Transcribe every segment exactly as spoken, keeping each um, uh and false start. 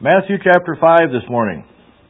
Matthew chapter five this morning.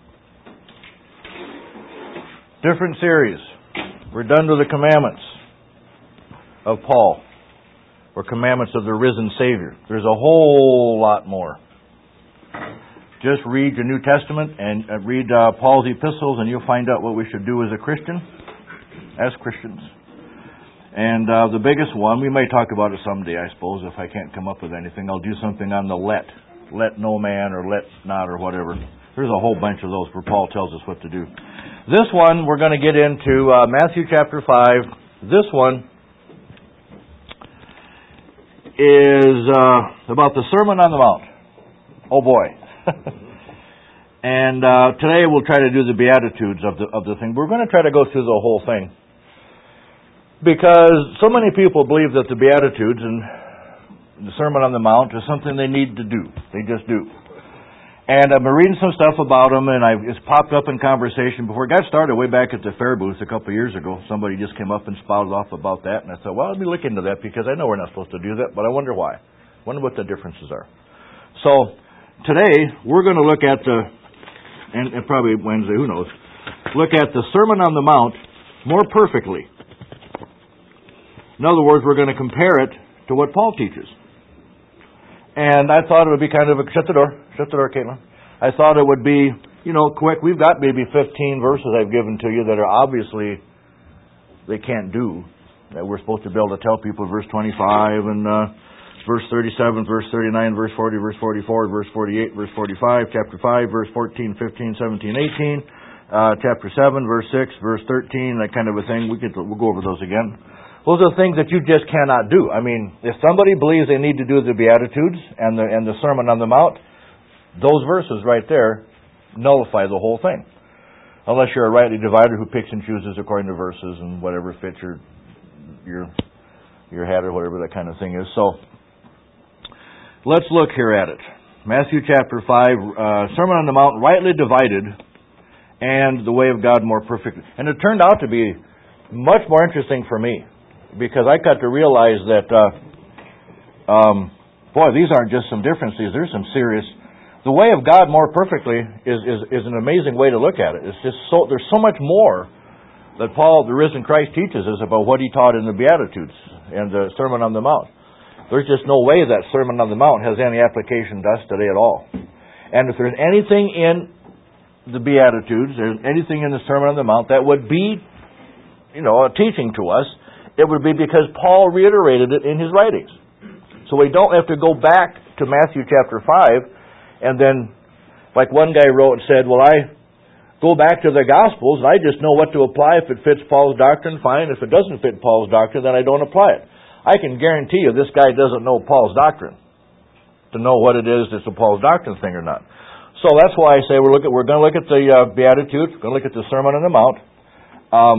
Different series. We're done to the commandments of Paul, or commandments of the risen Savior. There's a whole lot more. Just read your New Testament and read uh, Paul's epistles, and you'll find out what we should do as a Christian, as Christians. And uh, the biggest one, we may talk about it someday, I suppose, if I can't come up with anything. I'll do something on the let. Let no man, or let not, or whatever. There's a whole bunch of those where Paul tells us what to do. This one, we're going to get into uh, Matthew chapter five. This one is uh, about the Sermon on the Mount. Oh boy. And uh, today we'll try to do the Beatitudes of the of the thing. We're going to try to go through the whole thing, because so many people believe that the Beatitudes and the Sermon on the Mount is something they need to do. They just do. And I've been reading some stuff about them, and I've, it's popped up in conversation before. It got started way back at the fair booth a couple of years ago. Somebody just came up and spouted off about that, and I thought, well, let me look into that, because I know we're not supposed to do that, but I wonder why. I wonder what the differences are. So, today, we're going to look at the, and, and probably Wednesday, who knows, look at the Sermon on the Mount more perfectly. In other words, we're going to compare it to what Paul teaches. And I thought it would be kind of a... Shut the door. Shut the door, Caitlin. I thought it would be, you know, quick. We've got maybe fifteen verses I've given to you that are obviously they can't do. That we're supposed to be able to tell people. Verse twenty-five and uh, verse thirty-seven, verse thirty-nine, verse forty, verse forty-four, verse forty-eight, verse forty-five, chapter five, verse fourteen, fifteen, seventeen, eighteen, uh, chapter seven, verse six, verse thirteen, that kind of a thing. We could, we'll go over those again. Those are things that you just cannot do. I mean, if somebody believes they need to do the Beatitudes and the and the Sermon on the Mount, those verses right there nullify the whole thing. Unless you're a rightly divider who picks and chooses according to verses and whatever fits your your your hat or whatever that kind of thing is. So, let's look here at it. Matthew chapter five, uh, Sermon on the Mount, rightly divided, and the way of God more perfectly. And it turned out to be much more interesting for me, because I got to realize that, uh, um, boy, these aren't just some differences. There's some serious... The way of God more perfectly is, is, is an amazing way to look at it. It's just so there's so much more that Paul, the risen Christ, teaches us about what he taught in the Beatitudes and the Sermon on the Mount. There's just no way that Sermon on the Mount has any application to us today at all. And if there's anything in the Beatitudes, there's anything in the Sermon on the Mount that would be, you know, a teaching to us, it would be because Paul reiterated it in his writings. So we don't have to go back to Matthew chapter five and then, like one guy wrote and said, well, I go back to the Gospels and I just know what to apply. If it fits Paul's doctrine, fine. If it doesn't fit Paul's doctrine, then I don't apply it. I can guarantee you this guy doesn't know Paul's doctrine to know what it is that's a Paul's doctrine thing or not. So that's why I say we're, look at, we're going to look at the uh, Beatitudes, we're going to look at the Sermon on the Mount, um,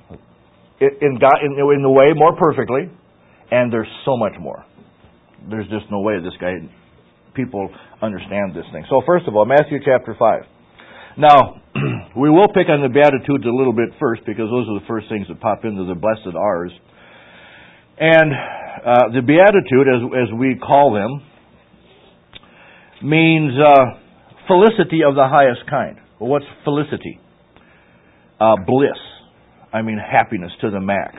In, God, in, in the way more perfectly, and there's so much more. There's just no way this guy, people understand this thing. So first of all, Matthew chapter five. Now, we will pick on the Beatitudes a little bit first, because those are the first things that pop into the blessed R's. And uh, the Beatitude, as, as we call them, means uh, felicity of the highest kind. Well, what's felicity? Uh, bliss. I mean, happiness to the max.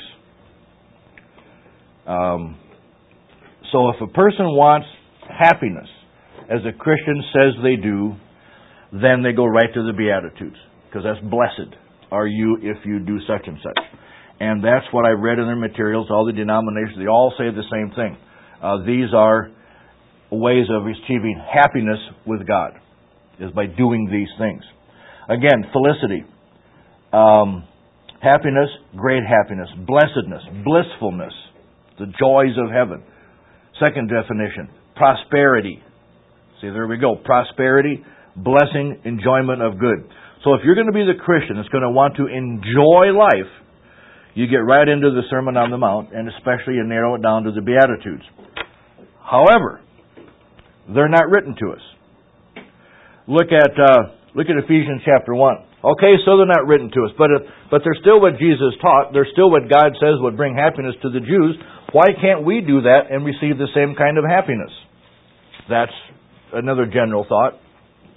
Um, so if a person wants happiness, as a Christian says they do, then they go right to the Beatitudes, because that's blessed are you if you do such and such. And that's what I read in their materials. All the denominations, they all say the same thing. Uh, these are ways of achieving happiness with God, is by doing these things. Again, felicity. Um... Happiness, great happiness. Blessedness, blissfulness, the joys of heaven. Second definition, prosperity. See, there we go. Prosperity, blessing, enjoyment of good. So if you're going to be the Christian that's going to want to enjoy life, you get right into the Sermon on the Mount, and especially you narrow it down to the Beatitudes. However, they're not written to us. Look at uh, look at Ephesians chapter one. Okay, so they're not written to us, but if, but they're still what Jesus taught. They're still what God says would bring happiness to the Jews. Why can't we do that and receive the same kind of happiness? That's another general thought.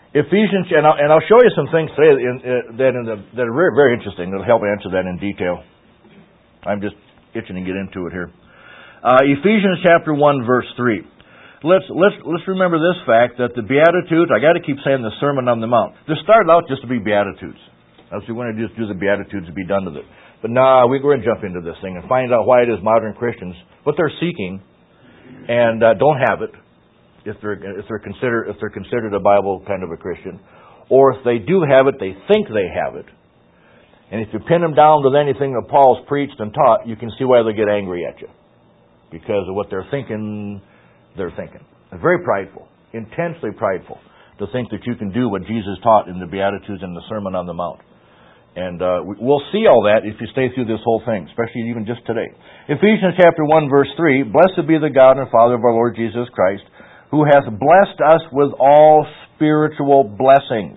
Ephesians, and I'll, and I'll show you some things today in, uh, that, in the, that are very, very interesting. That'll help answer that in detail. I'm just itching to get into it here. Uh, Ephesians chapter one, verse three. Let's let's let's remember this fact that the Beatitudes. I got to keep saying the Sermon on the Mount. This started out just to be Beatitudes. That's we want to just do the Beatitudes to be done with it. But nah, we're going to jump into this thing and find out why it is modern Christians what they're seeking and uh, don't have it. If they're if they're considered if they're considered a Bible kind of a Christian, or if they do have it, they think they have it. And if you pin them down with anything that Paul's preached and taught, you can see why they get angry at you. Because of what they're thinking, they're thinking. They're very prideful, intensely prideful, to think that you can do what Jesus taught in the Beatitudes and the Sermon on the Mount. And uh, we'll see all that if you stay through this whole thing, especially even just today. Ephesians chapter one, verse three, Blessed be the God and Father of our Lord Jesus Christ, who hath blessed us with all spiritual blessings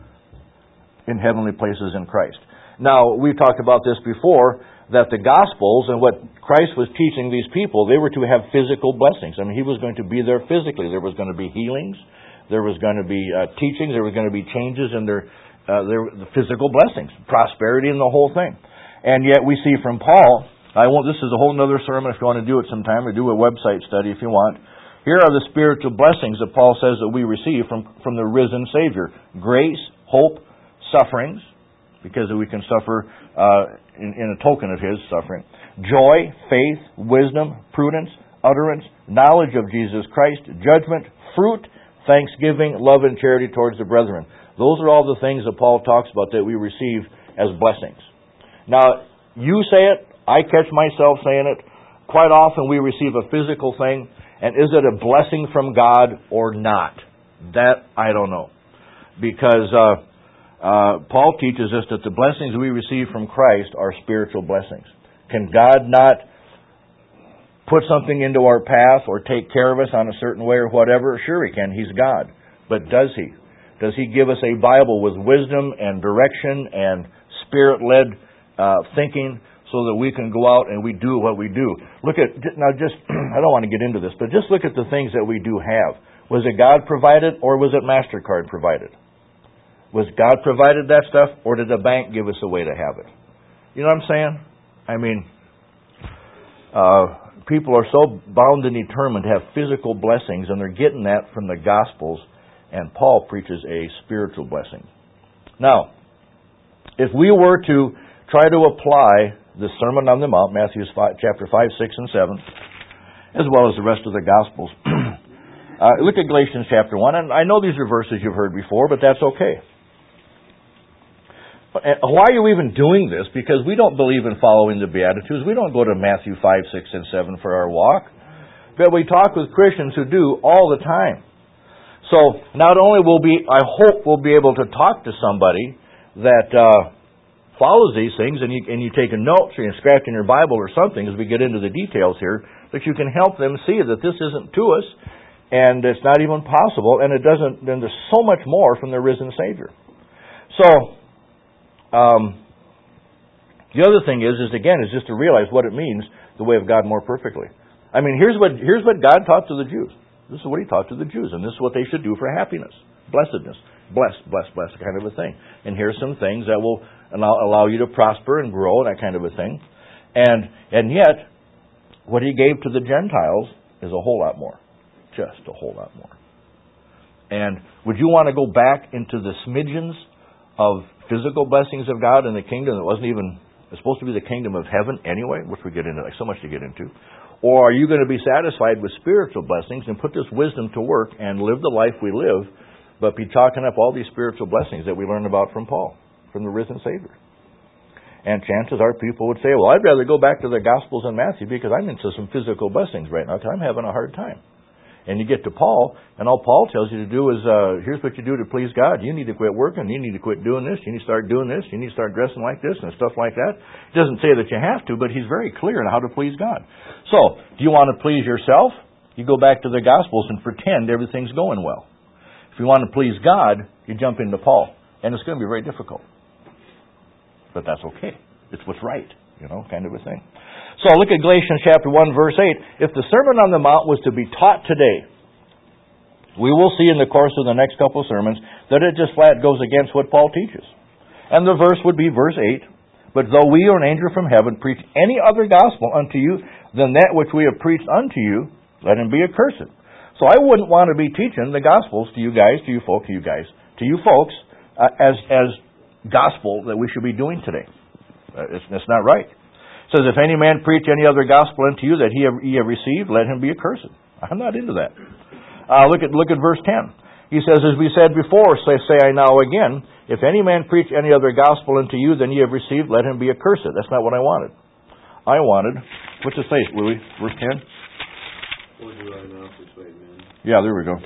in heavenly places in Christ. Now, we've talked about this before, that the Gospels and what Christ was teaching these people, they were to have physical blessings. I mean, He was going to be there physically. There was going to be healings. There was going to be uh, teachings. There was going to be changes in their, uh, their the physical blessings, prosperity and the whole thing. And yet we see from Paul, I won't, this is a whole other sermon if you want to do it sometime, or do a website study if you want. Here are the spiritual blessings that Paul says that we receive from, from the risen Savior. Grace, hope, sufferings, because we can suffer uh, in, in a token of His suffering. Joy, faith, wisdom, prudence, utterance, knowledge of Jesus Christ, judgment, fruit, thanksgiving, love, and charity towards the brethren. Those are all the things that Paul talks about that we receive as blessings. Now, you say it, I catch myself saying it. Quite often we receive a physical thing, and is it a blessing from God or not? That I don't know. Because uh, uh, Paul teaches us that the blessings we receive from Christ are spiritual blessings. Can God not put something into our path or take care of us on a certain way or whatever? Sure He can. He's God. But does He? Does He give us a Bible with wisdom and direction and Spirit-led uh, thinking, so that we can go out and we do what we do? Look at, now just, I don't want to get into this, but just look at the things that we do have. Was it God provided, or was it MasterCard provided? Was God provided that stuff, or did the bank give us a way to have it? You know what I'm saying? I mean, uh, people are so bound and determined to have physical blessings, and they're getting that from the Gospels, and Paul preaches a spiritual blessing. Now, if we were to try to apply the Sermon on the Mount, Matthew chapter five, six, and seven, as well as the rest of the Gospels. uh, look at Galatians chapter one, and I know these are verses you've heard before, but that's okay. Why are you even doing this? Because we don't believe in following the Beatitudes. We don't go to Matthew five, six, and seven for our walk. But we talk with Christians who do all the time. So not only will be, I hope we'll be able to talk to somebody that uh, follows these things, and you, and you take a note, or you scratch in your Bible or something as we get into the details here, that you can help them see that this isn't to us, and it's not even possible, and it doesn't. Then there's so much more from the risen Savior. So, um, the other thing is, is again, is just to realize what it means, the way of God more perfectly. I mean, here's what here's what God taught to the Jews. This is what He taught to the Jews, and this is what they should do for happiness, blessedness, blessed, blessed, blessed, kind of a thing. And here's some things that will allow, allow you to prosper and grow, that kind of a thing. And and yet, what He gave to the Gentiles is a whole lot more, just a whole lot more. And would you want to go back into the smidgens of physical blessings of God in the kingdom that wasn't even it's supposed to be the kingdom of heaven anyway, which we get into, like so much to get into? Or are you going to be satisfied with spiritual blessings and put this wisdom to work and live the life we live, but be chalking up all these spiritual blessings that we learn about from Paul, from the risen Savior? And chances are people would say, well, I'd rather go back to the Gospels and Matthew because I'm into some physical blessings right now because I'm having a hard time. And you get to Paul, and all Paul tells you to do is, uh, here's what you do to please God. You need to quit working. You need to quit doing this. You need to start doing this. You need to start dressing like this and stuff like that. It doesn't say that you have to, but he's very clear on how to please God. So, do you want to please yourself? You go back to the Gospels and pretend everything's going well. If you want to please God, you jump into Paul. And it's going to be very difficult. But that's okay. It's what's right, you know, kind of a thing. So look at Galatians chapter one, verse eight. If the Sermon on the Mount was to be taught today, we will see in the course of the next couple of sermons that it just flat goes against what Paul teaches. And the verse would be verse eight. But though we or an angel from heaven preach any other gospel unto you than that which we have preached unto you, let him be accursed. So I wouldn't want to be teaching the gospels to you guys, to you folk, to you guys, to you folks, uh, as as gospel that we should be doing today. Uh, it's, it's not right. It says, if any man preach any other gospel unto you that he have, ye have received, let him be accursed. I'm not into that. Uh, look at look at verse ten. He says, as we said before, say, say I now again, if any man preach any other gospel unto you than ye have received, let him be accursed. That's not what I wanted. I wanted, what's it say, Louis? Verse ten? Or do I now persuade men? Yeah, there we go.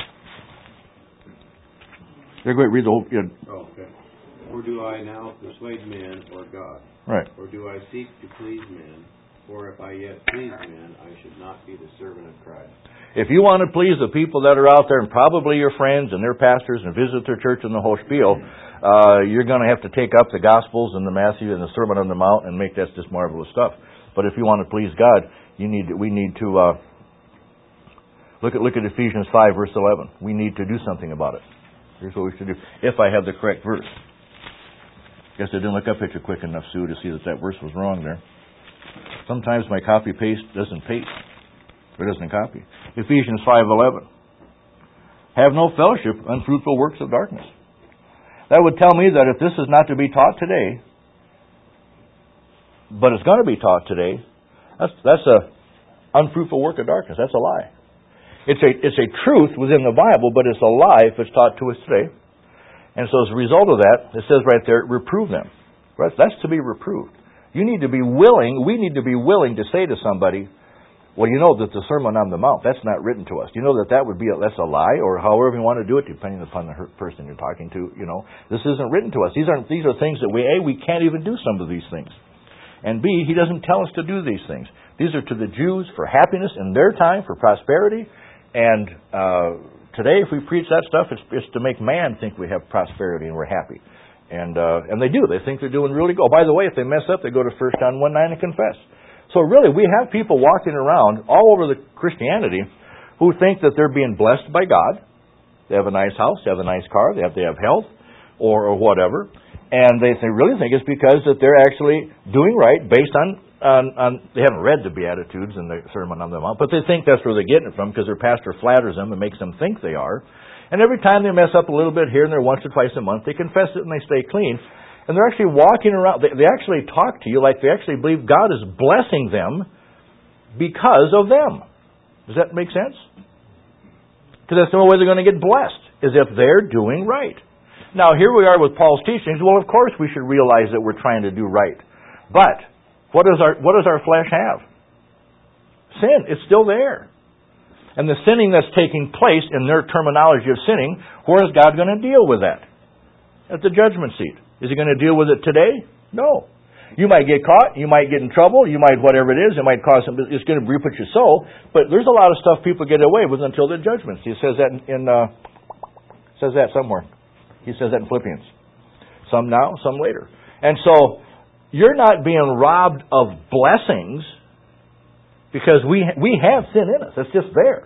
They're going to read the whole... Yeah. Oh, okay. Or do I now persuade men or God? Right. Or do I seek to please men? For if I yet please men, I should not be the servant of Christ. If you want to please the people that are out there, and probably your friends and their pastors, and visit their church and the whole spiel, uh, you're going to have to take up the Gospels and the Matthew and the Sermon on the Mount and make that just marvelous stuff. But if you want to please God, you need to, we need to uh, look at look at Ephesians five verse eleven. We need to do something about it. Here's what we should do. If I have the correct verse. Guess I didn't look up at you quick enough, Sue, to see that that verse was wrong there. Sometimes my copy paste doesn't paste. It doesn't copy. Ephesians five eleven. Have no fellowship with unfruitful works of darkness. That would tell me that if this is not to be taught today, but it's going to be taught today, that's that's a unfruitful work of darkness. That's a lie. It's a it's a truth within the Bible, but it's a lie if it's taught to us today. And so as a result of that, it says right there, reprove them. Right? That's to be reproved. You need to be willing, we need to be willing to say to somebody, well, you know that the Sermon on the Mount, that's not written to us. You know that that would be a, that's a lie, or however you want to do it, depending upon the person you're talking to. You know, this isn't written to us. These aren't these are things that we a we can't even do some of these things, and b he doesn't tell us to do these things. These are to the Jews for happiness in their time, for prosperity, and uh, today if we preach that stuff, it's, it's to make man think we have prosperity and we're happy, and uh, and they do. They think they're doing really good. Oh, by the way, if they mess up, they go to First John one nine and confess. So really, we have people walking around all over the Christianity who think that they're being blessed by God. They have a nice house, they have a nice car, they have they have health, or, or whatever, and they, they really think it's because that they're actually doing right based on, on, on they haven't read the Beatitudes and the Sermon on the Mount, but they think that's where they're getting it from because their pastor flatters them and makes them think they are. And every time they mess up a little bit here and there, once or twice a month, they confess it and they stay clean. And they're actually walking around, they, they actually talk to you like they actually believe God is blessing them because of them. Does that make sense? Because that's the only way they're going to get blessed, is if they're doing right. Now, here we are with Paul's teachings. Well, of course we should realize that we're trying to do right. But, what does our, what does our flesh have? Sin. It's still there. And the sinning that's taking place in their terminology of sinning, where is God going to deal with that? At the judgment seat. Is he going to deal with it today? No. You might get caught. You might get in trouble. You might, whatever it is, it might cause some, it's going to reap at your soul. But there's a lot of stuff people get away with until the judgment. He says that in, in uh, says that somewhere. He says that in Philippians. Some now, some later. And so, you're not being robbed of blessings because we we have sin in us. It's just there.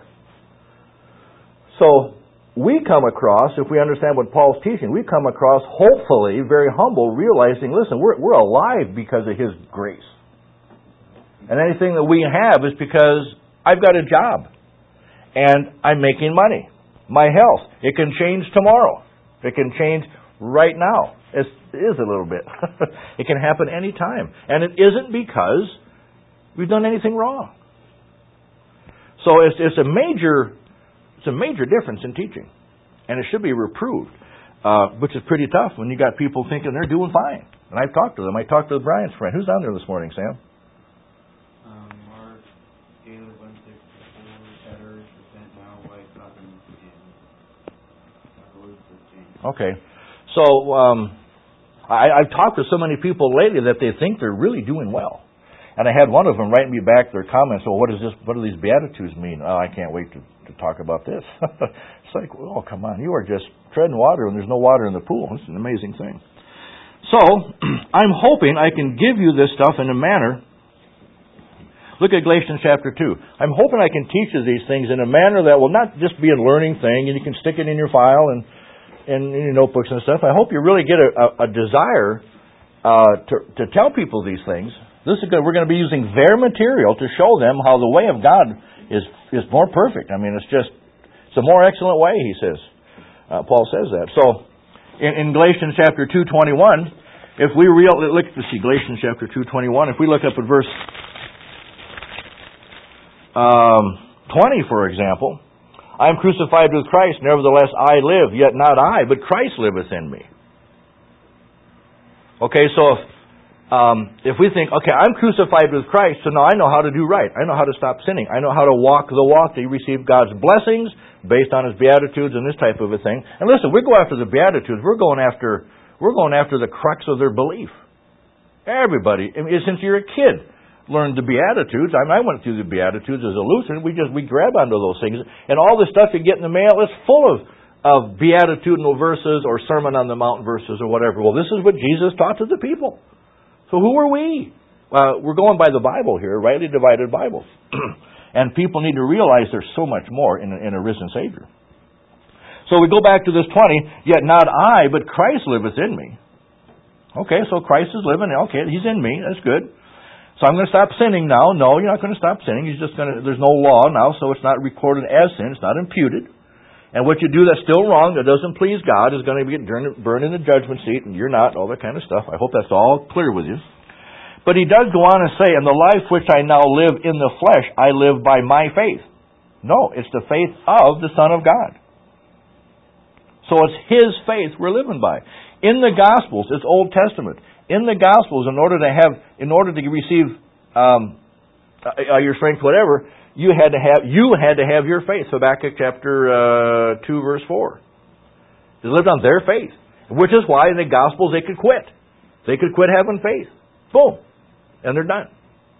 So, we come across, if we understand what Paul's teaching, we come across, hopefully, very humble, realizing, listen, we're, we're alive because of His grace. And anything that we have is because I've got a job. And I'm making money. My health. It can change tomorrow. It can change right now. It's, it is a little bit. It can happen any time. And it isn't because we've done anything wrong. So it's, it's a major... It's a major difference in teaching, and it should be reproved, uh, which is pretty tough when you got people thinking they're doing fine. And I've talked to them. I talked to Brian's friend. Who's on there this morning, Sam? Um, Mark, Taylor, one sixty-four, Edders, percent now, White, Coppin, and Okay. So um, I, I've talked to so many people lately that they think they're really doing well. And I had one of them write me back their comments. Well, what does this? What do these Beatitudes mean? Oh, I can't wait to, to talk about this. It's like, oh, come on, you are just treading water, and there's no water in the pool. It's an amazing thing. So, I'm hoping I can give you this stuff in a manner Look at Galatians chapter two. I'm hoping I can teach you these things in a manner that will not just be a learning thing and you can stick it in your file and, and in your notebooks and stuff. I hope you really get a, a, a desire uh, to, to tell people these things. This is good. We're going to be using their material to show them how the way of God is is more perfect. I mean, it's just, it's a more excellent way, he says. Uh, Paul says that. So, in, in Galatians chapter two twenty-one, if we real look, let's see, Galatians chapter two twenty-one, if we look up at verse um, twenty, for example, I am crucified with Christ, nevertheless I live, yet not I, but Christ liveth in me. Okay, so if Um, if we think, okay, I'm crucified with Christ, so now I know how to do right. I know how to stop sinning. I know how to walk the walk to receive God's blessings based on His Beatitudes and this type of a thing. And listen, we go after the Beatitudes. We're going after, we're going after the crux of their belief. Everybody, I mean, since you're a kid, learned the Beatitudes. I mean, I went through the Beatitudes as a Lutheran. We just, we grab onto those things. And all the stuff you get in the mail is full of, of beatitudinal verses or Sermon on the Mount verses or whatever. Well, this is what Jesus taught to the people. So who are we? Uh, we're going by the Bible here, rightly divided Bible. And people need to realize there's so much more in a, in a risen Savior. So we go back to this twenty, yet not I, but Christ liveth in me. Okay, so Christ is living. Okay, He's in me. That's good. So I'm going to stop sinning now. No, you're not going to stop sinning. He's just going to, there's no law now, so it's not recorded as sin. It's not imputed. And what you do that's still wrong, that doesn't please God, is going to get burned in the judgment seat, and you're not, all that kind of stuff. I hope that's all clear with you. But he does go on and say, "In the life which I now live in the flesh, I live by my faith." No, it's the faith of the Son of God. So it's His faith we're living by. In the Gospels, it's Old Testament. In the Gospels, in order to have, in order to receive um, uh, your strength, whatever, You had to have you had to have your faith. Habakkuk chapter uh, two, verse four. They lived on their faith, which is why in the Gospels they could quit. They could quit having faith. Boom, and they're done.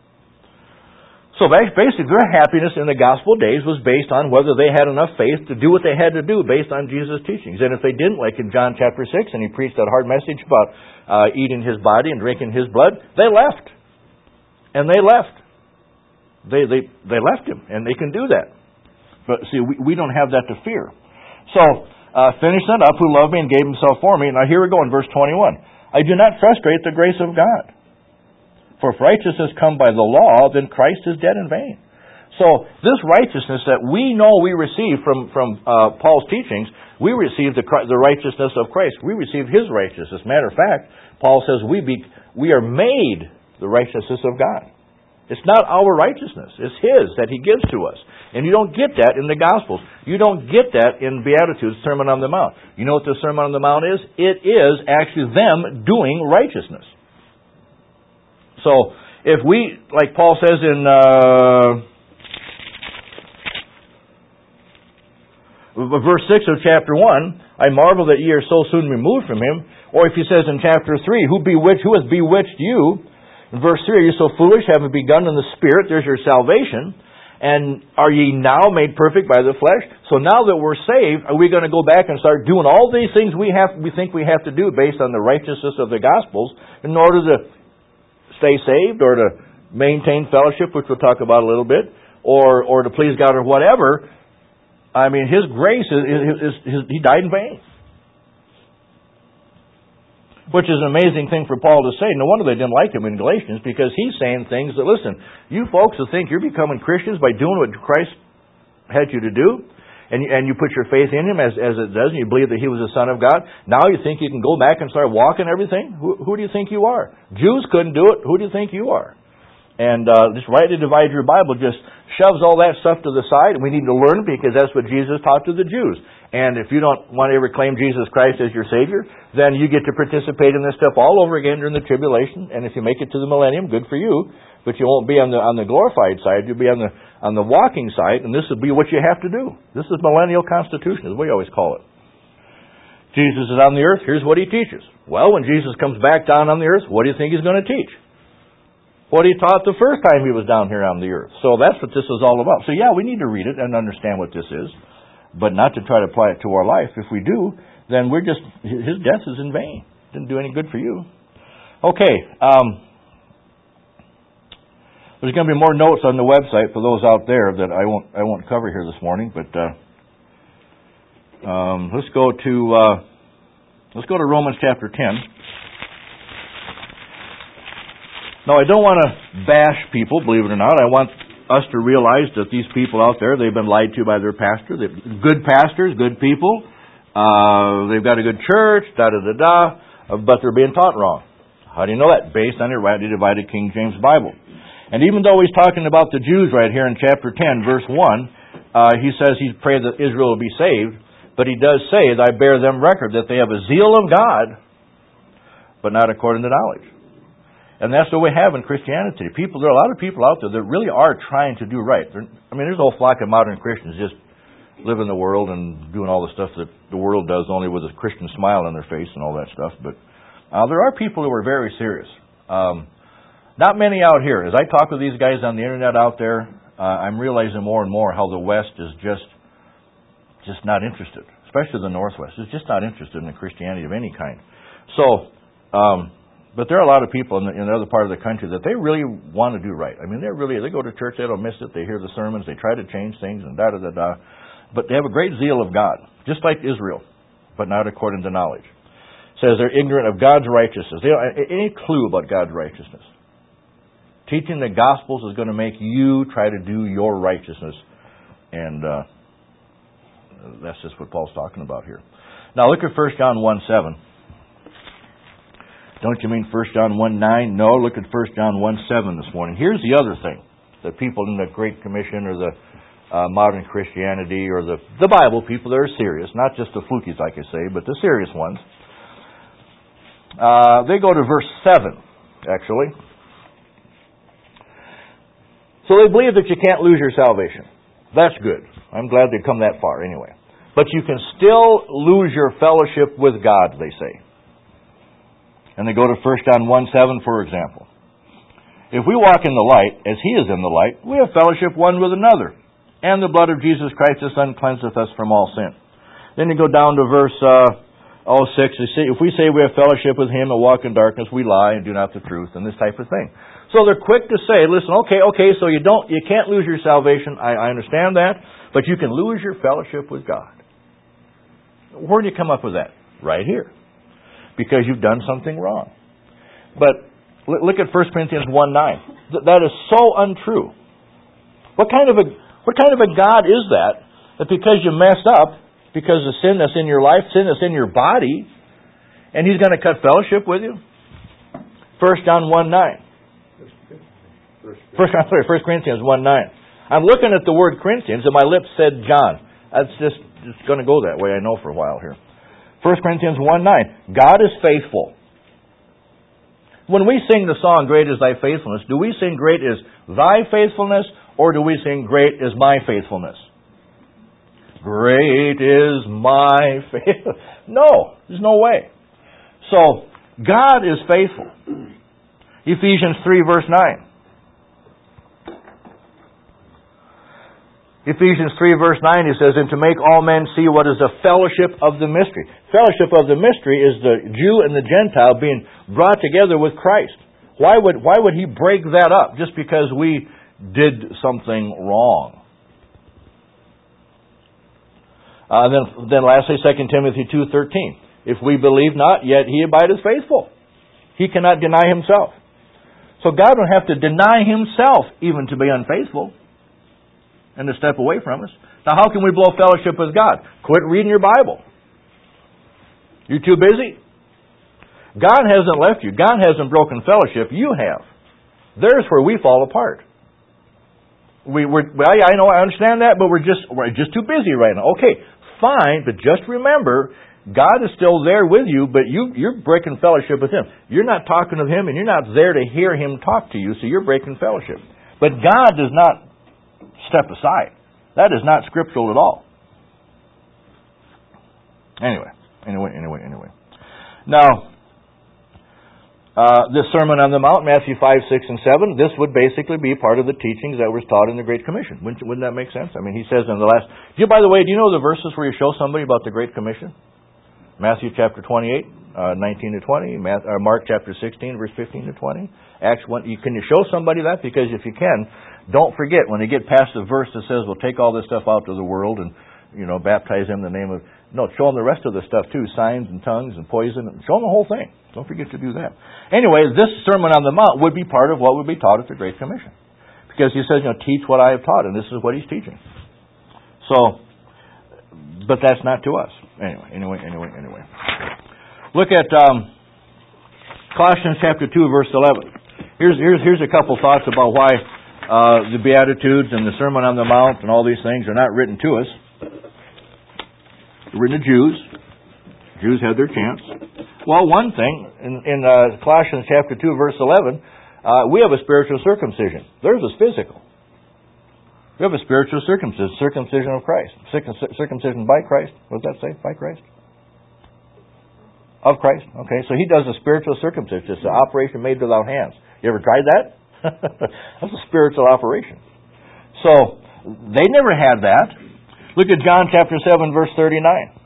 So basically, their happiness in the Gospel days was based on whether they had enough faith to do what they had to do based on Jesus' teachings. And if they didn't, like in John chapter six, and He preached that hard message about uh, eating His body and drinking His blood, they left, and they left. They they they left Him, and they can do that. But see, we, we don't have that to fear. So, uh, finish that up, who loved me and gave Himself for me. Now here we go in verse twenty-one. I do not frustrate the grace of God. For if righteousness come by the law, then Christ is dead in vain. So, this righteousness that we know we receive from, from uh, Paul's teachings, we receive the, the righteousness of Christ. We receive His righteousness. Matter of fact, Paul says we be, we are made the righteousness of God. It's not our righteousness. It's His that He gives to us. And you don't get that in the Gospels. You don't get that in Beatitudes, Sermon on the Mount. You know what the Sermon on the Mount is? It is actually them doing righteousness. So, if we, like Paul says in uh, verse six of chapter one, I marvel that ye are so soon removed from Him. Or if he says in chapter three, who bewitched, who has bewitched you? In verse three, are you so foolish, having begun in the Spirit? There's your salvation. And are ye now made perfect by the flesh? So now that we're saved, are we going to go back and start doing all these things we have, we think we have to do based on the righteousness of the Gospels in order to stay saved or to maintain fellowship, which we'll talk about a little bit, or or to please God or whatever? I mean, His grace is, is, is, is He died in vain. Which is an amazing thing for Paul to say. No wonder they didn't like him in Galatians, because he's saying things that, listen, you folks who think you're becoming Christians by doing what Christ had you to do, and you, and you put your faith in Him as, as it does, and you believe that He was the Son of God, now you think you can go back and start walking everything? Who, who do you think you are? Jews couldn't do it. Who do you think you are? And uh, just rightly divide your Bible just shoves all that stuff to the side, and we need to learn it because that's what Jesus taught to the Jews. And if you don't want to ever claim Jesus Christ as your Savior, then you get to participate in this stuff all over again during the tribulation. And if you make it to the millennium, good for you. But you won't be on the on the glorified side. You'll be on the on the walking side, and this will be what you have to do. This is millennial constitution, as we always call it. Jesus is on the earth. Here's what He teaches. Well, when Jesus comes back down on the earth, what do you think He's going to teach? What He taught the first time He was down here on the earth. So that's what this is all about. So yeah, we need to read it and understand what this is, but not to try to apply it to our life. If we do, then we're just, His death is in vain. Didn't do any good for you. Okay, um, There's going to be more notes on the website for those out there that I won't I won't cover here this morning. But uh, um, let's go to uh, let's go to Romans chapter ten. Now, I don't want to bash people, believe it or not. I want us to realize that these people out there, they've been lied to by their pastor. They're good pastors, good people. Uh, they've got a good church, da da da da, but they're being taught wrong. How do you know that? Based on your rightly divided King James Bible. And even though he's talking about the Jews right here in chapter ten, verse one, uh, he says he's prayed that Israel will be saved, but he does say, I bear them record that they have a zeal of God, but not according to knowledge. And that's what we have in Christianity. People, there are a lot of people out there that really are trying to do right. They're, I mean, there's a whole flock of modern Christians just live in the world and doing all the stuff that the world does, only with a Christian smile on their face and all that stuff. But uh, there are people who are very serious. Um, Not many out here. As I talk with these guys on the internet out there, uh, I'm realizing more and more how the West is just just not interested, especially the Northwest. Is just not interested in Christianity of any kind. So, um, but there are a lot of people in the, in the other part of the country that they really want to do right. I mean, they really they go to church, they don't miss it. They hear the sermons, they try to change things, and da da da da. But they have a great zeal of God, just like Israel, but not according to knowledge. It says they're ignorant of God's righteousness. They don't have any clue about God's righteousness. Teaching the Gospels is going to make you try to do your righteousness. And uh, that's just what Paul's talking about here. Now look at First John one seven. Don't you mean First John one nine? No, look at First John one seven this morning. Here's the other thing that people in the Great Commission or the uh, modern Christianity or the, the Bible people that are serious, not just the flukies like I say, but the serious ones. Uh, they go to verse seven, actually. So they believe that you can't lose your salvation. That's good. I'm glad they've come that far anyway. But you can still lose your fellowship with God, they say. And they go to First John one seven, for example. If we walk in the light, as He is in the light, we have fellowship one with another. And the blood of Jesus Christ, His Son, cleanseth us from all sin. Then you go down to verse uh, oh six. If we say we have fellowship with Him and walk in darkness, we lie and do not the truth, and this type of thing. So they're quick to say, listen, okay, okay, so you don't, you can't lose your salvation. I, I understand that, but you can lose your fellowship with God. Where do you come up with that? Right here. Because you've done something wrong. But look at First Corinthians one nine. That is so untrue. What kind of a what kind of a God is that? That because you messed up, because of sin that's in your life, sin that's in your body, and He's going to cut fellowship with you? First John one nine. First, sorry, First Corinthians one nine. I'm looking at the word Corinthians, and my lips said John. That's just it's going to go that way, I know, for a while here. First Corinthians one nine. God is faithful. When we sing the song, Great is Thy Faithfulness, do we sing Great is Thy Faithfulness, or do we sing Great is My Faithfulness? Great is my faithfulness. No, there's no way. So, God is faithful. Ephesians three verse nine. Ephesians three verse nine, he says, and to make all men see what is the fellowship of the mystery. Fellowship of the mystery is the Jew and the Gentile being brought together with Christ. Why would, why would He break that up just because we did something wrong? Uh, then, then lastly, Second Timothy two thirteen. If we believe not, yet He abideth faithful. He cannot deny Himself. So God would have to deny Himself even to be unfaithful and to step away from us. Now, how can we blow fellowship with God? Quit reading your Bible. You too busy? God hasn't left you. God hasn't broken fellowship. You have. There's where we fall apart. We, we're, well, I know, I understand that, but we're just we're just too busy right now. Okay, fine, but just remember, God is still there with you, but you, you're breaking fellowship with Him. You're not talking with Him, and you're not there to hear Him talk to you, so you're breaking fellowship. But God does not step aside. That is not scriptural at all. Anyway, anyway, anyway, anyway. Now, uh, this Sermon on the Mount, Matthew five, six, and seven, this would basically be part of the teachings that was taught in the Great Commission. Wouldn't, wouldn't that make sense? I mean, He says in the last... Do you, by the way, do you know the verses where you show somebody about the Great Commission? Matthew chapter twenty-eight, uh, nineteen to twenty, Math, uh, Mark chapter sixteen, verse fifteen to twenty, Acts one. You, can you show somebody that? Because if you can, don't forget, when they get past the verse that says, well, take all this stuff out to the world and, you know, baptize them in the name of... No, show them the rest of the stuff too, signs and tongues and poison. And show them the whole thing. Don't forget to do that. Anyway, this Sermon on the Mount would be part of what would be taught at the Great Commission. Because he says, you know, teach what I have taught, and this is what he's teaching. So, but that's not to us. Anyway, anyway, anyway, anyway. Look at um, Colossians chapter two, verse eleven. Here's here's here's a couple thoughts about why uh, the Beatitudes and the Sermon on the Mount and all these things are not written to us. They're written to Jews. Jews had their chance. Well, one thing in, in uh, Colossians chapter two, verse eleven, uh, we have a spiritual circumcision. Theirs is physical. We have a spiritual circumcision, circumcision of Christ. Circumcision by Christ. What does that say? By Christ? Of Christ. Okay, so he does a spiritual circumcision. It's an operation made without hands. You ever tried that? That's a spiritual operation. So, they never had that. Look at John chapter seven, verse thirty-nine.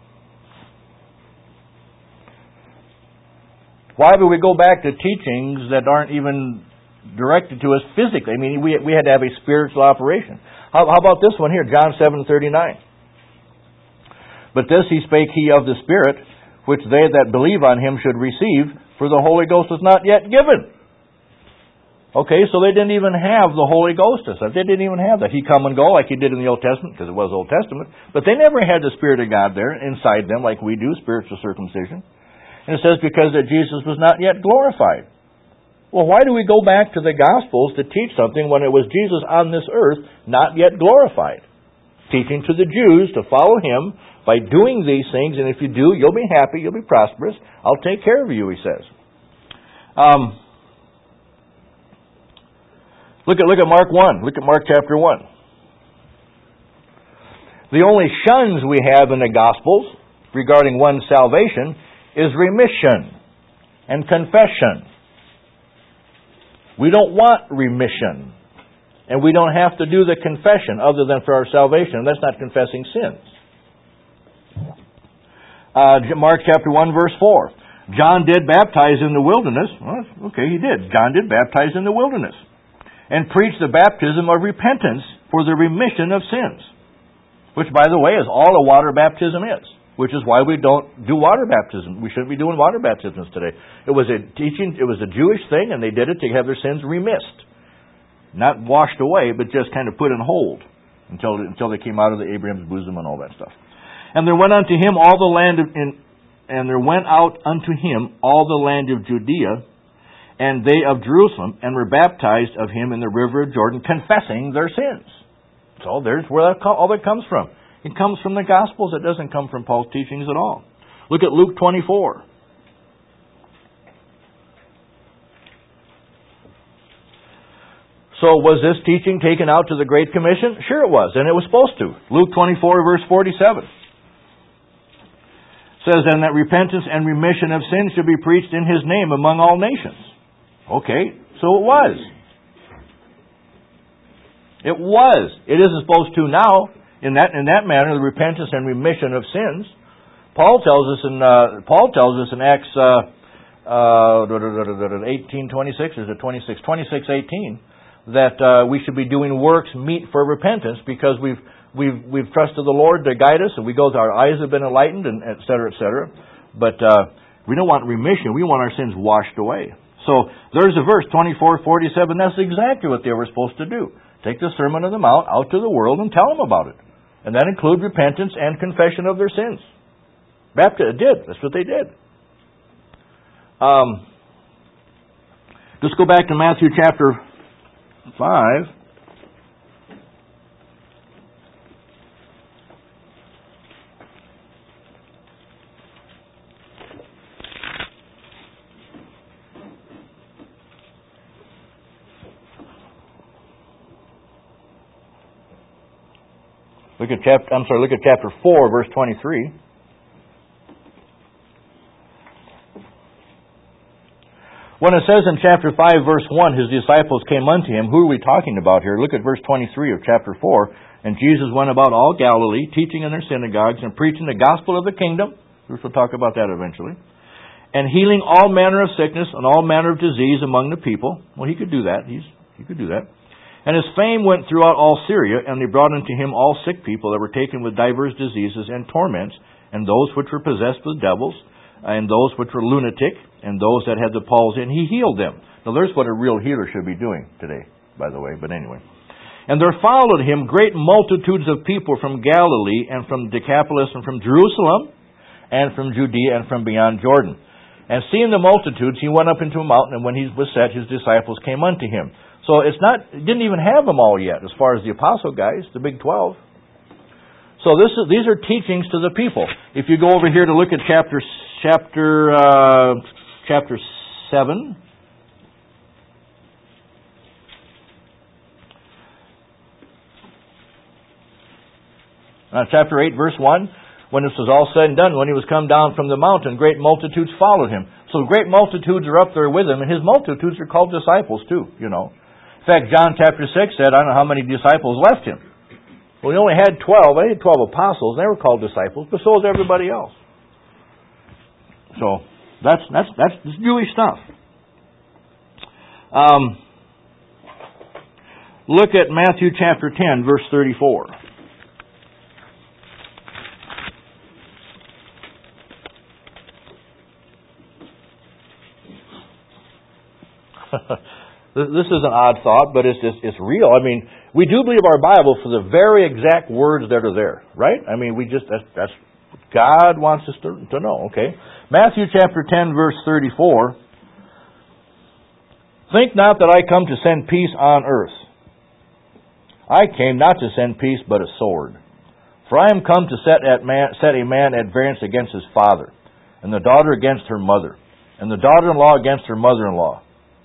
Why would we go back to teachings that aren't even directed to us physically? I mean, we we had to have a spiritual operation. How, how about this one here, John seven thirty-nine? But this he spake he of the Spirit, which they that believe on him should receive, for the Holy Ghost was not yet given. Okay, so they didn't even have the Holy Ghost. They didn't even have that. He come and go like he did in the Old Testament, because it was Old Testament. But they never had the Spirit of God there inside them like we do, spiritual circumcision. And it says because that Jesus was not yet glorified. Well, why do we go back to the Gospels to teach something when it was Jesus on this earth, not yet glorified? Teaching to the Jews to follow him by doing these things, and if you do, you'll be happy, you'll be prosperous. I'll take care of you, he says. Um, look at look at Mark one. Look at Mark chapter one. The only shuns we have in the Gospels regarding one's salvation is remission and confession. We don't want remission. And we don't have to do the confession other than for our salvation. That's not confessing sins. Uh, Mark chapter one, verse four. John did baptize in the wilderness. Well, okay, he did. John did baptize in the wilderness. And preached the baptism of repentance for the remission of sins. Which, by the way, is all a water baptism is. Which is why we don't do water baptism. We shouldn't be doing water baptisms today. It was a teaching, it was a Jewish thing, and they did it to have their sins remissed. Not washed away, but just kind of put in hold until until they came out of the Abraham's bosom and all that stuff. And there went unto him all the land of, in, and there went out unto him all the land of Judea, and they of Jerusalem, and were baptized of him in the river of Jordan, confessing their sins. So there's where that, all that comes from. It comes from the Gospels. It doesn't come from Paul's teachings at all. Look at Luke twenty-four. So was this teaching taken out to the Great Commission? Sure it was, and it was supposed to. Luke twenty-four, verse forty-seven. Says, and that repentance and remission of sins should be preached in his name among all nations. Okay, so it was. It was. It isn't supposed to now. In that in that manner, the repentance and remission of sins. Paul tells us in uh, Paul tells us in Acts uh, uh, eighteen twenty six, is it twenty six twenty six eighteen, that uh, we should be doing works meet for repentance because we've we've we've trusted the Lord to guide us, and we go. Our eyes have been enlightened, and et cetera, et cetera. But uh, we don't want remission; we want our sins washed away. So there's a verse twenty-four forty-seven. That's exactly what they were supposed to do. Take the Sermon on the Mount out to the world and tell them about it. And that includes repentance and confession of their sins. Baptist did. That's what they did. Um, let's go back to Matthew chapter five. Look at chapter. I'm sorry. Look at chapter four, verse twenty-three. When it says in chapter five, verse one, his disciples came unto him. Who are we talking about here? Look at verse twenty-three of chapter four. And Jesus went about all Galilee, teaching in their synagogues and preaching the gospel of the kingdom. Bruce will talk about that eventually. And healing all manner of sickness and all manner of disease among the people. Well, he could do that. He's, he could do that. And his fame went throughout all Syria, and they brought unto him all sick people that were taken with divers diseases and torments, and those which were possessed with devils, and those which were lunatic, and those that had the palsy, and he healed them. Now there's what a real healer should be doing today, by the way, but anyway. And there followed him great multitudes of people from Galilee, and from Decapolis, and from Jerusalem, and from Judea, and from beyond Jordan. And seeing the multitudes, he went up into a mountain, and when he was set, his disciples came unto him. So it's not, it didn't even have them all yet, as far as the apostle guys, the big twelve. So this is, these are teachings to the people. If you go over here to look at chapter chapter uh, chapter seven, uh, chapter eight, verse one. When this was all said and done, when he was come down from the mountain, great multitudes followed him. So great multitudes are up there with him, and his multitudes are called disciples too, you know. In fact, John chapter six said, I don't know how many disciples left him. Well, he only had twelve. They had twelve apostles. They were called disciples, but so was everybody else. So that's that's that's Jewish stuff. Um, look at Matthew chapter ten, verse thirty-four. This is an odd thought, but it's, it's it's real. I mean, we do believe our Bible for the very exact words that are there, right? I mean, we just that's, that's God wants us to, to know. Okay, Matthew chapter ten, verse thirty-four. Think not that I come to send peace on earth. I came not to send peace, but a sword. For I am come to set at man, set a man at variance against his father, and the daughter against her mother, and the daughter-in-law against her mother-in-law.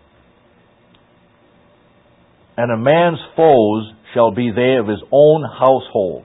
And a man's foes shall be they of his own household.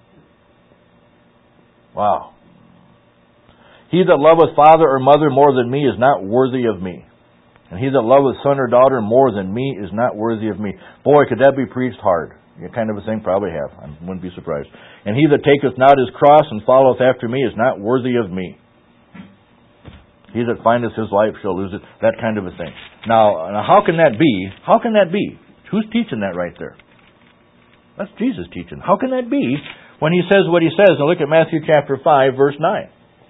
Wow. He that loveth father or mother more than me is not worthy of me. And he that loveth son or daughter more than me is not worthy of me. Boy, could that be preached hard. You kind of a thing probably have. I wouldn't be surprised. And he that taketh not his cross and followeth after me is not worthy of me. He that findeth his life shall lose it. That kind of a thing. Now, now how can that be? How can that be? Who's teaching that right there? That's Jesus teaching. How can that be when he says what he says? Now look at Matthew chapter five, verse nine.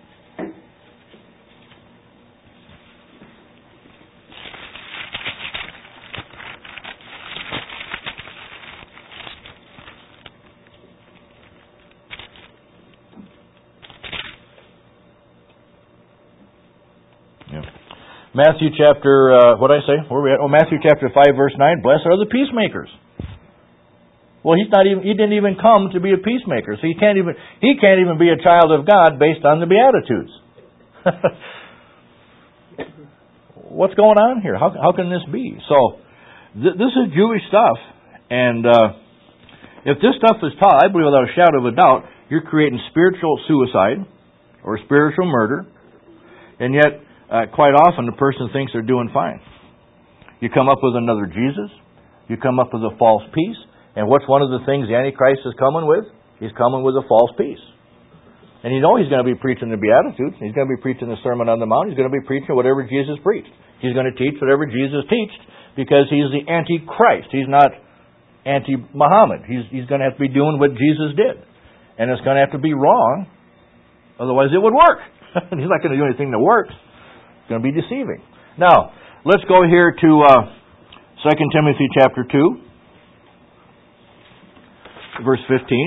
Matthew chapter, uh, what did I say? Where are we at? Oh, Matthew chapter five, verse nine. Blessed are the peacemakers. Well, he's not even, he didn't even come to be a peacemaker. So he can't even, he can't even be a child of God based on the Beatitudes. What's going on here? How, how can this be? So, th- this is Jewish stuff. And, uh, if this stuff is taught, I believe without a shadow of a doubt, you're creating spiritual suicide or spiritual murder. And yet, Uh, quite often the person thinks they're doing fine. You come up with another Jesus. You come up with a false peace. And what's one of the things the Antichrist is coming with? He's coming with a false peace. And you know he's going to be preaching the Beatitudes. He's going to be preaching the Sermon on the Mount. He's going to be preaching whatever Jesus preached. He's going to teach whatever Jesus taught because he's the Antichrist. He's not anti-Muhammad. He's, he's going to have to be doing what Jesus did. And it's going to have to be wrong. Otherwise it would work. He's not going to do anything that works. Going to be deceiving. Now, let's go here to uh, Second Timothy chapter two, verse fifteen.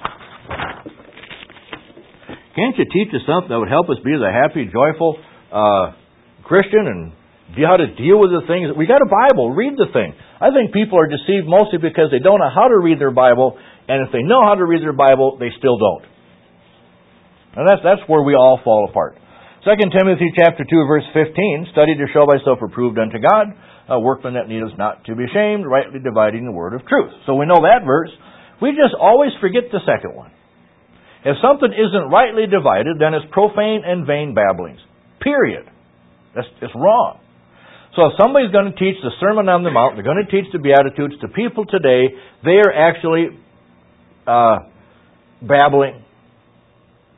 Can't you teach us something that would help us be the happy, joyful uh, Christian and how to deal with the things? We got a Bible. Read the thing. I think people are deceived mostly because they don't know how to read their Bible, and if they know how to read their Bible, they still don't. And that's that's where we all fall apart. Second Timothy chapter two, verse fifteen, study to show thyself approved unto God, a workman that needeth not to be ashamed, rightly dividing the word of truth. So we know that verse. We just always forget the second one. If something isn't rightly divided, then it's profane and vain babblings. Period. That's it's wrong. So if somebody's going to teach the Sermon on the Mount, they're going to teach the Beatitudes to people today, they are actually uh, babbling.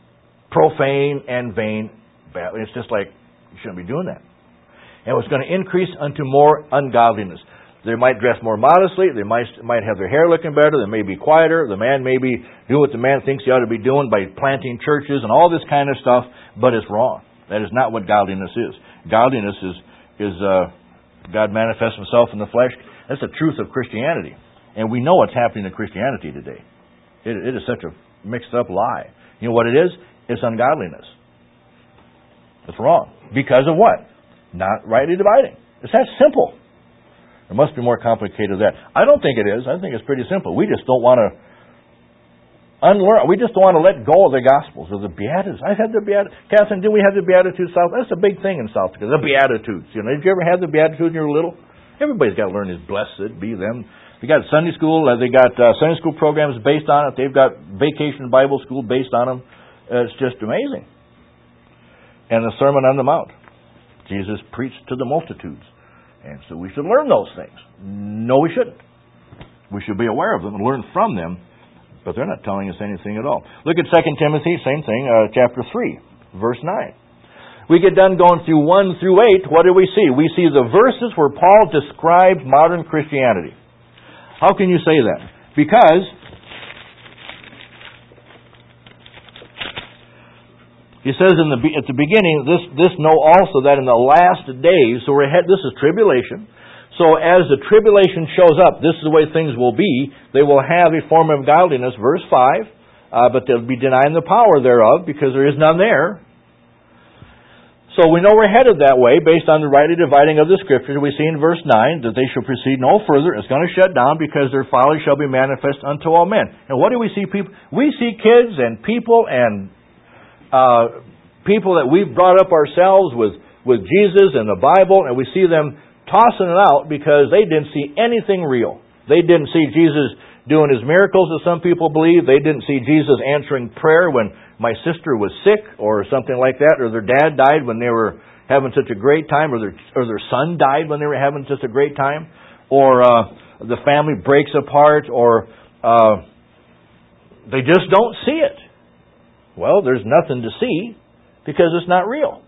profane and vain. It's just like, you shouldn't be doing that. And it's going to increase unto more ungodliness. They might dress more modestly. They might might have their hair looking better. They may be quieter. The man may be doing what the man thinks he ought to be doing by planting churches and all this kind of stuff, but it's wrong. That is not what godliness is. Godliness is, is uh, God manifests Himself in the flesh. That's the truth of Christianity. And we know what's happening in Christianity today. It, it is such a mixed up lie. You know what it is? It's ungodliness. It's wrong. Because of what? Not rightly dividing. It's that simple. It must be more complicated than that. I don't think it is. I think it's pretty simple. We just don't want to unlearn. We just don't want to let go of the Gospels, of the Beatitudes. I've had the Beatitudes. Catherine, did we have the Beatitudes South? That's a big thing in South Dakota. The Beatitudes. You know, did you ever have the Beatitudes when you were little? Everybody's got to learn is blessed be them. They got Sunday school. They got uh, Sunday school programs based on it. They've got vacation Bible school based on them. Uh, it's just amazing. And the Sermon on the Mount. Jesus preached to the multitudes. And so we should learn those things. No, we shouldn't. We should be aware of them and learn from them, but they're not telling us anything at all. Look at Second Timothy, same thing, uh, chapter three, verse nine. We get done going through one through eight, what do we see? We see the verses where Paul describes modern Christianity. How can you say that? Because he says in the at the beginning, this this know also that in the last days, so we're ahead, this is tribulation. So as the tribulation shows up, this is the way things will be. They will have a form of godliness, verse five, uh, but they'll be denying the power thereof because there is none there. So we know we're headed that way based on the rightly dividing of the Scriptures. We see in verse nine that they shall proceed no further. It's going to shut down because their folly shall be manifest unto all men. And what do we see people? We see kids and people and Uh, people that we've brought up ourselves with, with Jesus and the Bible, and we see them tossing it out because they didn't see anything real. They didn't see Jesus doing His miracles as some people believe. They didn't see Jesus answering prayer when my sister was sick or something like that, or their dad died when they were having such a great time, or their, or their son died when they were having such a great time, or uh, the family breaks apart, or uh, they just don't see it. Well, there's nothing to see because it's not real.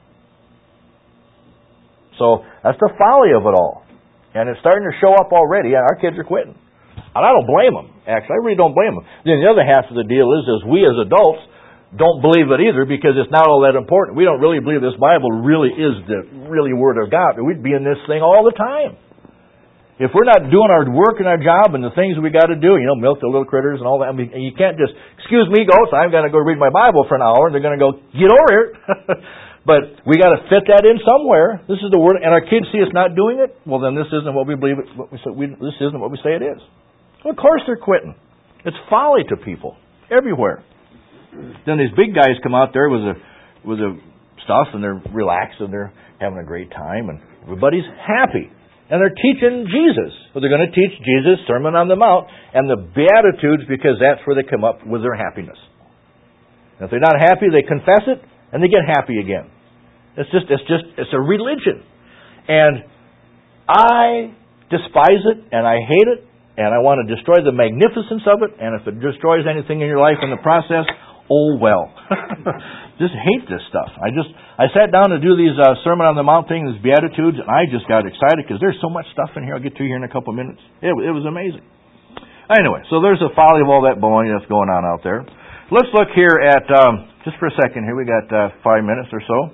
So that's the folly of it all. And it's starting to show up already, and our kids are quitting. And I don't blame them, actually. I really don't blame them. Then the other half of the deal is, is we as adults don't believe it either because it's not all that important. We don't really believe this Bible really is the really Word of God. We'd be in this thing all the time. If we're not doing our work and our job and the things we got to do, you know, milk the little critters and all that, I mean, you can't just, excuse me, goats, I'm going to go read my Bible for an hour, and they're going to go, get over here. But we got to fit that in somewhere. This is the Word, and our kids see us not doing it, well, then this isn't what we believe it, what we say, we, this isn't what we say it is. Well, of course they're quitting. It's folly to people, everywhere. Then these big guys come out there with the, with the stuff, and they're relaxed, and they're having a great time, and everybody's happy. And they're teaching Jesus. So they're going to teach Jesus' Sermon on the Mount and the Beatitudes because that's where they come up with their happiness. And if they're not happy, they confess it and they get happy again. It's just, it's just, it's a religion. And I despise it and I hate it and I want to destroy the magnificence of it. And if it destroys anything in your life in the process, oh well. Just hate this stuff. I just I sat down to do these uh, Sermon on the Mount things, these Beatitudes, and I just got excited because there's so much stuff in here. I'll get to here in a couple of minutes. It, it was amazing. Anyway, so there's the folly of all that baloney that's going on out there. Let's look here at, um, just for a second here, we got uh, five minutes or so.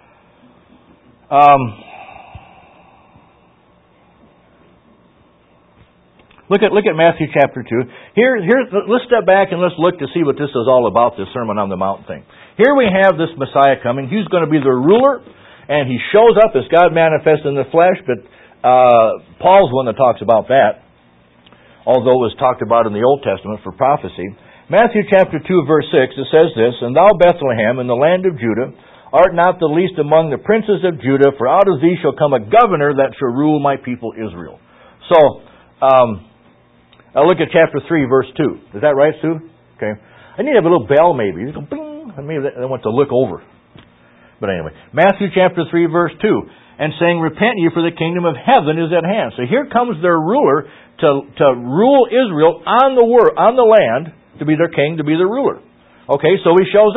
Um, Look at look at Matthew chapter two. Here, here, let's step back and let's look to see what this is all about, this Sermon on the Mount thing. Here we have this Messiah coming. He's going to be the ruler, and He shows up as God manifest in the flesh, but uh, Paul's one that talks about that, although it was talked about in the Old Testament for prophecy. Matthew chapter two, verse six, it says this, "And thou, Bethlehem, in the land of Judah, art not the least among the princes of Judah, for out of thee shall come a governor that shall rule my people Israel." So, um... Now look at chapter three, verse two. Is that right, Sue? Okay. I need to have a little bell maybe. You go bing, and maybe I want to look over. But anyway, Matthew chapter three, verse two. "And saying, Repent ye, for the kingdom of heaven is at hand." So here comes their ruler to, to rule Israel on the world, on the land, to be their king, to be their ruler. Okay, so he shows up.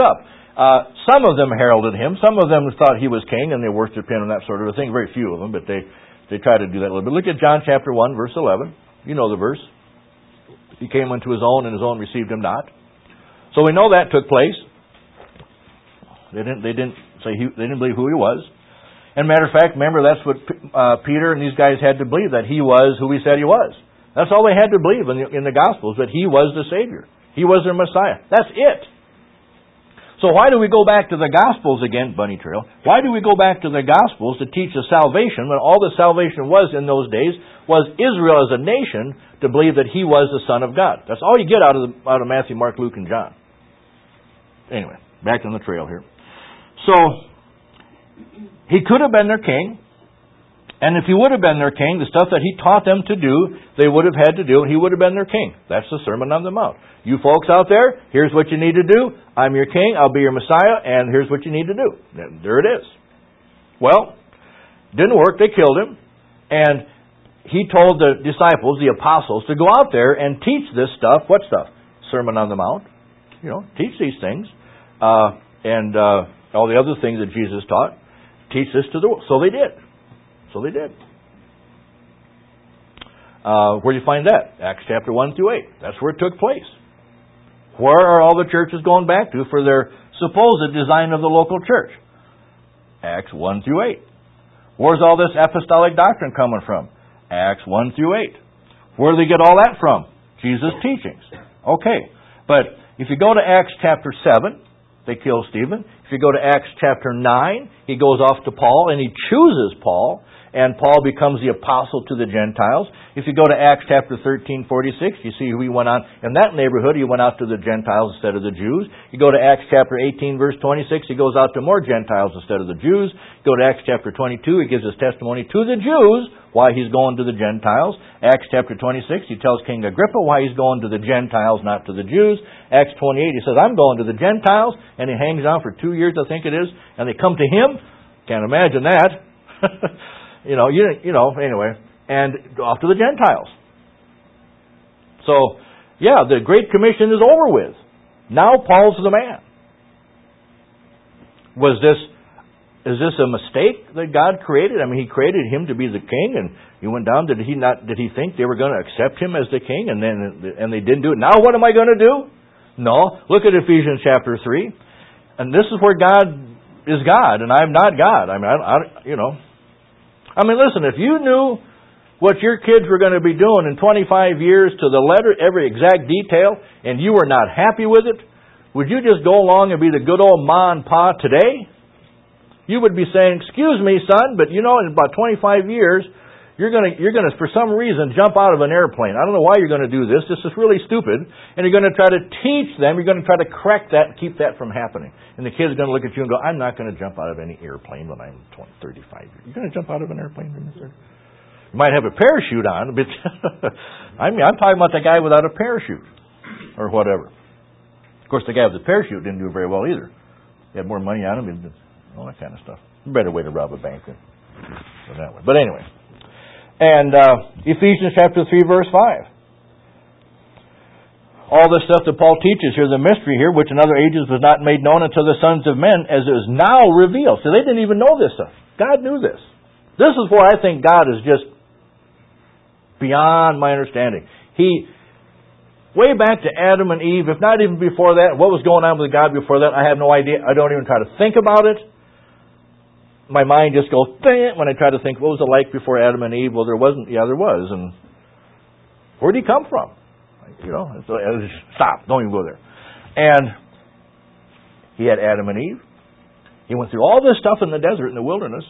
Uh, some of them heralded him. Some of them thought he was king, and they worshipped him and that sort of a thing. Very few of them, but they, they tried to do that a little bit. Look at John chapter one, verse eleven. You know the verse. He came unto his own, and his own received him not. So we know that took place. They didn't, they didn't say he, they didn't believe who he was. And matter of fact, remember, that's what uh, Peter and these guys had to believe, that he was who he said he was. That's all they had to believe in the, in the Gospels, that he was the Savior. He was their Messiah. That's it. So why do we go back to the Gospels again, Bunny Trail? Why do we go back to the Gospels to teach of salvation when all the salvation was in those days was Israel as a nation to believe that he was the Son of God? That's all you get out of the, out of Matthew, Mark, Luke, and John. Anyway, back on the trail here. So, he could have been their king, and if he would have been their king, the stuff that he taught them to do, they would have had to do, and he would have been their king. That's the Sermon on the Mount. You folks out there, here's what you need to do. I'm your king, I'll be your Messiah, and here's what you need to do. And there it is. Well, didn't work, they killed him, and he told the disciples, the apostles, to go out there and teach this stuff. What stuff? Sermon on the Mount. You know, teach these things. Uh, and uh, all the other things that Jesus taught. Teach this to the world. So they did. So they did. Uh, where do you find that? Acts chapter one through eight. That's where it took place. Where are all the churches going back to for their supposed design of the local church? Acts one through eight. Where's all this apostolic doctrine coming from? Acts one through eight. Where do they get all that from? Jesus' teachings. Okay. But if you go to Acts chapter seven, they kill Stephen. If you go to Acts chapter nine, he goes off to Paul and he chooses Paul. And Paul becomes the apostle to the Gentiles. If you go to Acts chapter thirteen, forty-six, you see who he went on. In that neighborhood, he went out to the Gentiles instead of the Jews. You go to Acts chapter eighteen, verse twenty-six, he goes out to more Gentiles instead of the Jews. You go to Acts chapter twenty-two, he gives his testimony to the Jews why he's going to the Gentiles. Acts chapter twenty-six, he tells King Agrippa why he's going to the Gentiles, not to the Jews. Acts twenty-eight, he says, I'm going to the Gentiles. And he hangs on for two years, I think it is. And they come to him. Can't imagine that. You know, you, you know, anyway, and off to the Gentiles. So, yeah, the Great Commission is over with. Now Paul's the man. Was this, is this a mistake that God created? I mean, He created him to be the king, and he went down. Did he not? Did he think they were going to accept him as the king, and then and they didn't do it? Now what am I going to do? No. Look at Ephesians chapter three, and this is where God is God, and I'm not God. I mean, I, I you know. I mean, listen, if you knew what your kids were going to be doing in twenty-five years to the letter, every exact detail, and you were not happy with it, would you just go along and be the good old ma and pa today? You would be saying, excuse me, son, but you know, in about twenty-five years, you're going to, you're going to, for some reason, jump out of an airplane. I don't know why you're going to do this. This is really stupid. And you're going to try to teach them. You're going to try to correct that and keep that from happening. And the kid's going to look at you and go, I'm not going to jump out of any airplane when I'm twenty, thirty-five years. You're going to jump out of an airplane when you're thirty? You might have a parachute on, but I mean, I'm talking about the guy without a parachute or whatever. Of course, the guy with the parachute didn't do very well either. He had more money on him and all that kind of stuff. Better way to rob a bank than that way. But anyway. And uh, Ephesians chapter three, verse five. All the stuff that Paul teaches here, the mystery here, which in other ages was not made known unto the sons of men, as it is now revealed. So they didn't even know this stuff. God knew this. This is where I think God is just beyond my understanding. He, way back to Adam and Eve, if not even before that, what was going on with God before that, I have no idea. I don't even try to think about it. My mind just goes, when I try to think, what was it like before Adam and Eve? Well, there wasn't. Yeah, there was. And where did he come from? You know, so, stop. Don't even go there. And he had Adam and Eve. He went through all this stuff in the desert, in the wilderness.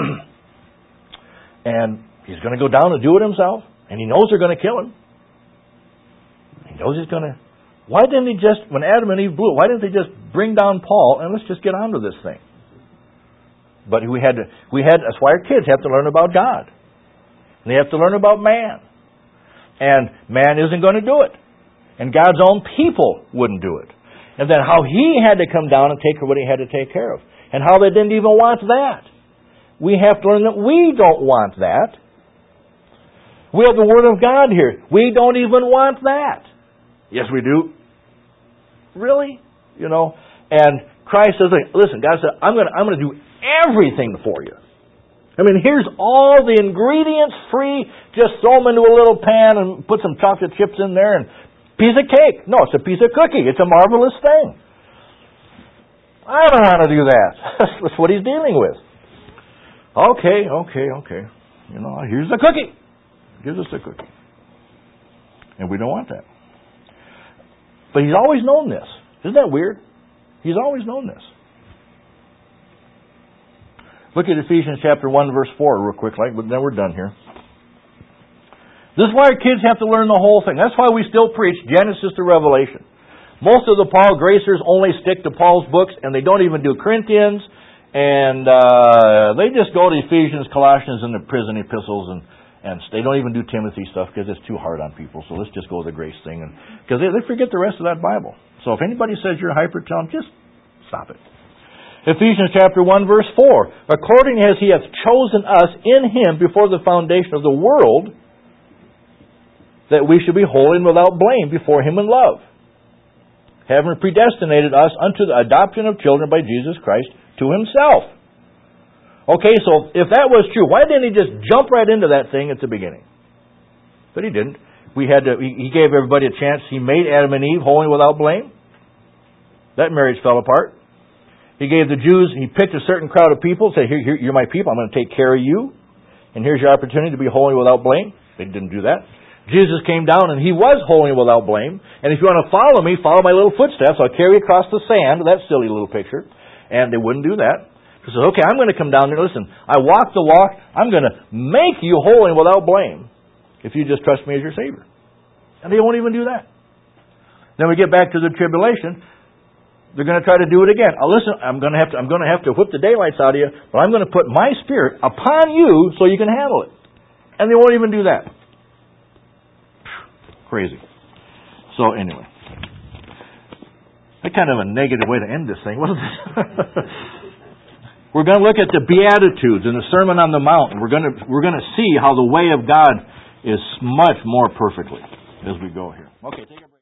And he's going to go down and do it himself. And he knows they're going to kill him. He knows he's going to... Why didn't he just, when Adam and Eve blew it, why didn't they just bring down Paul and let's just get on to this thing? But we had to, we had, that's why our kids have to learn about God. And they have to learn about man. And man isn't going to do it. And God's own people wouldn't do it. And then how He had to come down and take care of what He had to take care of. And how they didn't even want that. We have to learn that we don't want that. We have the Word of God here. We don't even want that. Yes, we do. Really? You know, And Christ says, listen, God said, I'm going to, I'm going to do everything for you. I mean, here's all the ingredients free. Just throw them into a little pan and put some chocolate chips in there and piece of cake. No, it's a piece of cookie. It's a marvelous thing. I don't know how to do that. That's what he's dealing with. Okay, okay, okay. You know, here's the cookie. Gives us the cookie. And we don't want that. But he's always known this. Isn't that weird? He's always known this. Look at Ephesians chapter one, verse four real quick, like, but then we're done here. This is why our kids have to learn the whole thing. That's why we still preach Genesis to Revelation. Most of the Paul Gracers only stick to Paul's books, and they don't even do Corinthians, and uh, they just go to Ephesians, Colossians, and the prison epistles, and, and they don't even do Timothy stuff because it's too hard on people. So let's just go with the grace thing, because they, they forget the rest of that Bible. So if anybody says you're hyper, tell them, just stop it. Ephesians chapter one, verse four. According as he hath chosen us in him before the foundation of the world, that we should be holy and without blame before him in love, having predestinated us unto the adoption of children by Jesus Christ to himself. Okay, so if that was true, why didn't he just jump right into that thing at the beginning? But he didn't. We had to. He gave everybody a chance. He made Adam and Eve holy without blame. That marriage fell apart. He gave the Jews, he picked a certain crowd of people, said, here, here, you're my people, I'm going to take care of you, and here's your opportunity to be holy without blame. They didn't do that. Jesus came down and he was holy without blame. And if you want to follow me, follow my little footsteps. I'll carry you across the sand. That silly little picture. And they wouldn't do that. He says, okay, I'm going to come down there. Listen, I walk the walk. I'm going to make you holy without blame if you just trust me as your Savior. And they won't even do that. Then we get back to the tribulation. They're going to try to do it again. Oh, listen, I'm going to have to, I'm going to have to whip the daylights out of you, but I'm going to put my Spirit upon you so you can handle it. And they won't even do that. Crazy. So anyway, that's kind of a negative way to end this thing, wasn't it? We're going to look at the Beatitudes and the Sermon on the Mount. We're going to we're going to see how the way of God is much more perfectly as we go here. Okay, take a break.